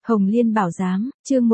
Hồng Liên Bảo Giám, chương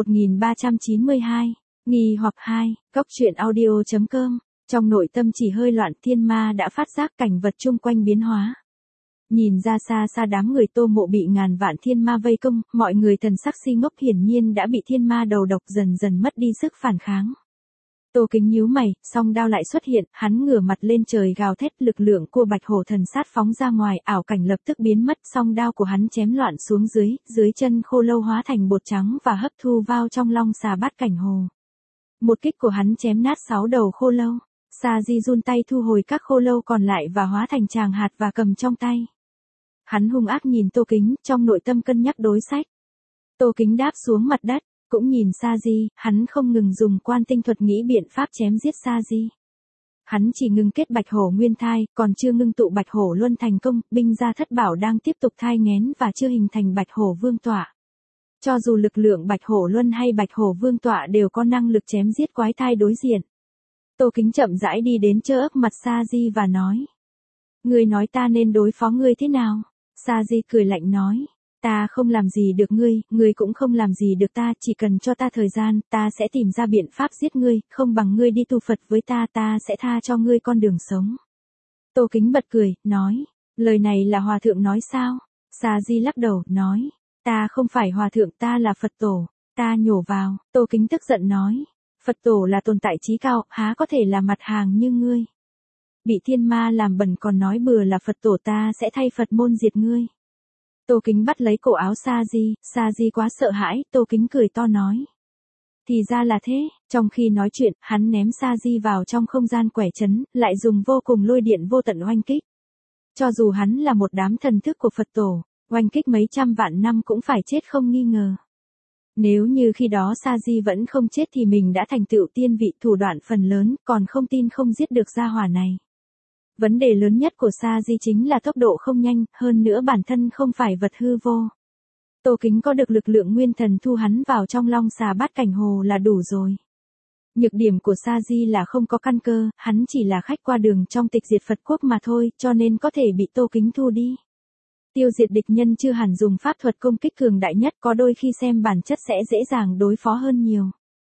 1392, nghi hoặc 2, góc truyện audio.com, trong nội tâm chỉ hơi loạn Thiên Ma đã phát giác cảnh vật chung quanh biến hóa. Nhìn ra xa xa đám người Tô Mộ bị ngàn vạn thiên ma vây công, mọi người thần sắc si ngốc hiển nhiên đã bị thiên ma đầu độc dần dần mất đi sức phản kháng. Tô Kính nhíu mày, song đao lại xuất hiện, hắn ngửa mặt lên trời gào thét, lực lượng của Bạch Hổ thần sát phóng ra ngoài, ảo cảnh lập tức biến mất, song đao của hắn chém loạn xuống dưới chân khô lâu hóa thành bột trắng và hấp thu vào trong long xà bát cảnh hồ. Một kích của hắn chém nát 6 đầu khô lâu, Sa Di run tay thu hồi các khô lâu còn lại và hóa thành tràng hạt và cầm trong tay. Hắn hung ác nhìn Tô Kính, trong nội tâm cân nhắc đối sách. Tô Kính đáp xuống mặt đất, cũng nhìn Sa Di, hắn không ngừng dùng quan tinh thuật nghĩ biện pháp chém giết Sa Di. Hắn chỉ ngừng kết Bạch Hổ nguyên thai, còn chưa ngưng tụ Bạch Hổ luân thành công, binh gia thất bảo đang tiếp tục thai nghén và chưa hình thành Bạch Hổ vương tọa. Cho dù lực lượng Bạch Hổ luân hay Bạch Hổ vương tọa đều có năng lực chém giết quái thai đối diện. Tô Kính chậm rãi đi đến chơ ấp mặt Sa Di và nói: "Ngươi nói ta nên đối phó ngươi thế nào?" Sa Di cười lạnh nói: "Ta không làm gì được ngươi cũng không làm gì được ta, chỉ cần cho ta thời gian, ta sẽ tìm ra biện pháp giết ngươi, không bằng ngươi đi tu Phật với ta sẽ tha cho ngươi con đường sống." Tô Kính bật cười, nói: "Lời này là hòa thượng nói sao?" Sa Di lắc đầu, nói: "Ta không phải hòa thượng, ta là Phật tổ." Ta nhổ vào, Tô Kính tức giận nói: "Phật tổ là tồn tại chí cao, há có thể là mặt hàng như ngươi. Bị thiên ma làm bẩn còn nói bừa là Phật tổ, ta sẽ thay Phật môn diệt ngươi." Tô Kính bắt lấy cổ áo Sa Di quá sợ hãi, Tô Kính cười to nói: "Thì ra là thế." Trong khi nói chuyện, hắn ném Sa Di vào trong không gian quẻ trấn, lại dùng vô cùng lôi điện vô tận oanh kích. Cho dù hắn là một đám thần thức của Phật tổ, oanh kích mấy trăm vạn năm cũng phải chết không nghi ngờ. Nếu như khi đó Sa Di vẫn không chết thì mình đã thành tựu tiên vị, thủ đoạn phần lớn, còn không tin không giết được gia hỏa này. Vấn đề lớn nhất của Sa Di chính là tốc độ không nhanh, hơn nữa bản thân không phải vật hư vô. Tô Kính có được lực lượng nguyên thần thu hắn vào trong long xà bát cảnh hồ là đủ rồi. Nhược điểm của Sa Di là không có căn cơ, hắn chỉ là khách qua đường trong tịch diệt Phật quốc mà thôi, cho nên có thể bị Tô Kính thu đi. Tiêu diệt địch nhân chưa hẳn dùng pháp thuật công kích cường đại nhất, có đôi khi xem bản chất sẽ dễ dàng đối phó hơn nhiều.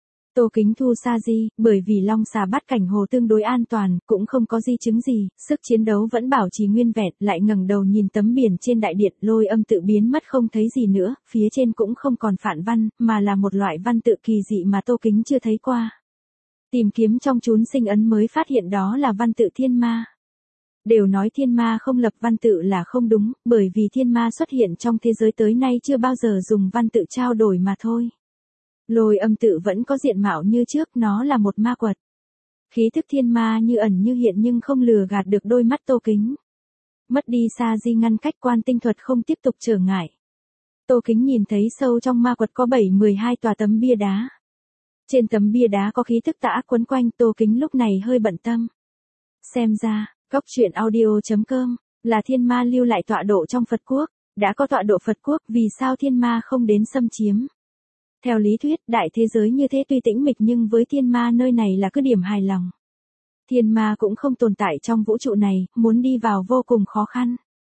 Tô Kính thu Sa Di, bởi vì long xà bát cảnh hồ tương đối an toàn, cũng không có di chứng gì, sức chiến đấu vẫn bảo trì nguyên vẹn, lại ngẩng đầu nhìn tấm biển trên đại điện, lôi âm tự biến mất không thấy gì nữa, phía trên cũng không còn phản văn, mà là một loại văn tự kỳ dị mà Tô Kính chưa thấy qua. Tìm kiếm trong chún sinh ấn mới phát hiện đó là văn tự thiên ma. Đều nói thiên ma không lập văn tự là không đúng, bởi vì thiên ma xuất hiện trong thế giới tới nay chưa bao giờ dùng văn tự trao đổi mà thôi. Lôi âm tự vẫn có diện mạo như trước, nó là một ma quật. Khí thức thiên ma như ẩn như hiện nhưng không lừa gạt được đôi mắt Tô Kính. Mất đi Sa Di ngăn cách, quan tinh thuật không tiếp tục trở ngại. Tô Kính nhìn thấy sâu trong ma quật có 7-12 tòa tấm bia đá. Trên tấm bia đá có khí thức tà ác quấn quanh, Tô Kính lúc này hơi bận tâm. Xem ra, góc truyện audio.com, là thiên ma lưu lại tọa độ trong Phật quốc, đã có tọa độ Phật quốc, vì sao thiên ma không đến xâm chiếm? Theo lý thuyết, đại thế giới như thế tuy tĩnh mịch nhưng với thiên ma nơi này là cứ điểm hài lòng. Thiên ma cũng không tồn tại trong vũ trụ này, muốn đi vào vô cùng khó khăn.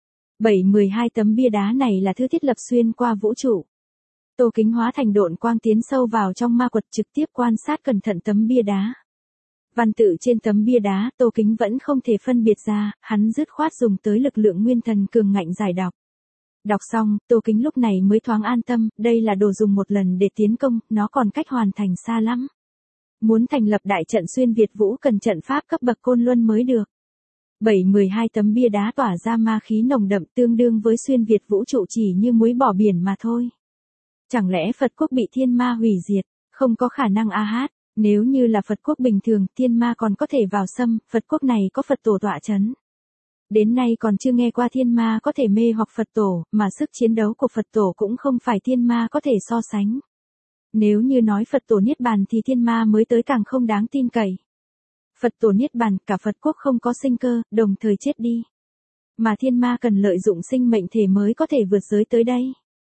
7-12 tấm bia đá này là thứ thiết lập xuyên qua vũ trụ. Tô Kính hóa thành độn quang tiến sâu vào trong ma quật, trực tiếp quan sát cẩn thận tấm bia đá. Văn tự trên tấm bia đá, Tô Kính vẫn không thể phân biệt ra, hắn dứt khoát dùng tới lực lượng nguyên thần cường ngạnh giải đọc. Đọc xong, Tô Kính lúc này mới thoáng an tâm, đây là đồ dùng một lần để tiến công, nó còn cách hoàn thành xa lắm. Muốn thành lập đại trận xuyên Việt vũ cần trận pháp cấp bậc côn luân mới được. 7-12 tấm bia đá tỏa ra ma khí nồng đậm, tương đương với xuyên Việt vũ trụ chỉ như muối bỏ biển mà thôi. Chẳng lẽ Phật quốc bị thiên ma hủy diệt? Không có khả năng a hát. Nếu như là Phật quốc bình thường, thiên ma còn có thể vào xâm, Phật quốc này có Phật tổ tọa chấn. Đến nay còn chưa nghe qua thiên ma có thể mê hoặc Phật tổ, mà sức chiến đấu của Phật tổ cũng không phải thiên ma có thể so sánh. Nếu như nói Phật tổ niết bàn thì thiên ma mới tới càng không đáng tin cậy. Phật tổ niết bàn, cả Phật quốc không có sinh cơ, đồng thời chết đi. Mà thiên ma cần lợi dụng sinh mệnh thể mới có thể vượt giới tới đây.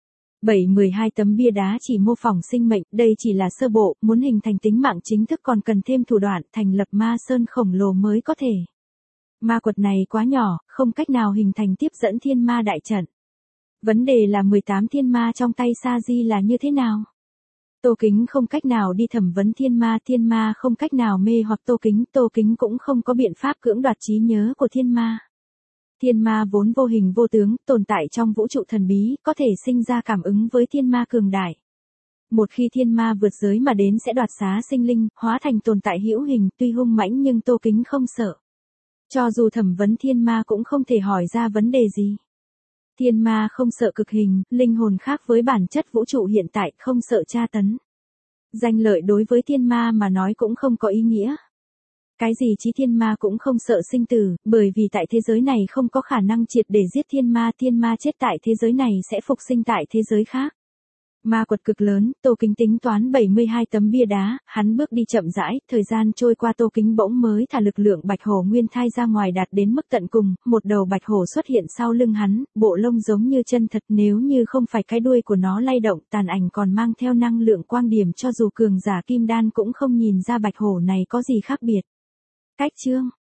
7-12 tấm bia đá chỉ mô phỏng sinh mệnh, đây chỉ là sơ bộ, muốn hình thành tính mạng chính thức còn cần thêm thủ đoạn, thành lập ma sơn khổng lồ mới có thể. Ma quật này quá nhỏ, không cách nào hình thành tiếp dẫn thiên ma đại trận. Vấn đề là 18 thiên ma trong tay Sa Di là như thế nào? Tô Kính không cách nào đi thẩm vấn thiên ma không cách nào mê hoặc Tô Kính cũng không có biện pháp cưỡng đoạt trí nhớ của thiên ma. Thiên ma vốn vô hình vô tướng, tồn tại trong vũ trụ thần bí, có thể sinh ra cảm ứng với thiên ma cường đại. Một khi thiên ma vượt giới mà đến sẽ đoạt xá sinh linh, hóa thành tồn tại hữu hình, tuy hung mãnh nhưng Tô Kính không sợ. Cho dù thẩm vấn thiên ma cũng không thể hỏi ra vấn đề gì. Thiên ma không sợ cực hình, linh hồn khác với bản chất vũ trụ hiện tại, không sợ tra tấn. Danh lợi đối với thiên ma mà nói cũng không có ý nghĩa. Cái gì chí thiên ma cũng không sợ sinh tử, bởi vì tại thế giới này không có khả năng triệt để giết thiên ma chết tại thế giới này sẽ phục sinh tại thế giới khác. Ma quật cực lớn, Tô Kính tính toán 72 tấm bia đá, hắn bước đi chậm rãi, thời gian trôi qua Tô Kính bỗng mới thả lực lượng bạch hổ nguyên thai ra ngoài đạt đến mức tận cùng, một đầu bạch hổ xuất hiện sau lưng hắn, bộ lông giống như chân thật, nếu như không phải cái đuôi của nó lay động, tàn ảnh còn mang theo năng lượng quang điểm, cho dù cường giả kim đan cũng không nhìn ra bạch hổ này có gì khác biệt. Cách chương